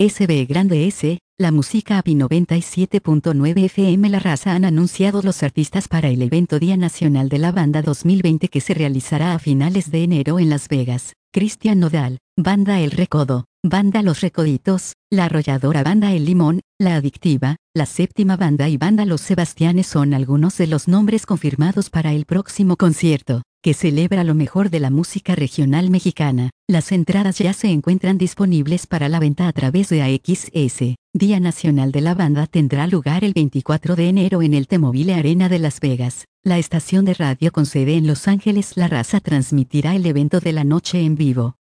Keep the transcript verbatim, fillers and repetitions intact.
S B Grande S, La Música A P I noventa y siete punto nueve F M La Raza han anunciado los artistas para el evento Día Nacional de la Banda dos mil veinte que se realizará a finales de enero en Las Vegas. Cristian Nodal, Banda El Recodo, Banda Los Recoditos, La Arrolladora Banda El Limón, La Adictiva, La Séptima Banda y Banda Los Sebastianes son algunos de los nombres confirmados para el próximo concierto, que celebra lo mejor de la música regional mexicana. Las entradas ya se encuentran disponibles para la venta a través de A X S. Día Nacional de la Banda tendrá lugar el veinticuatro de enero en el T-Mobile Arena de Las Vegas. La estación de radio con sede en Los Ángeles La Raza transmitirá el evento de la noche en vivo.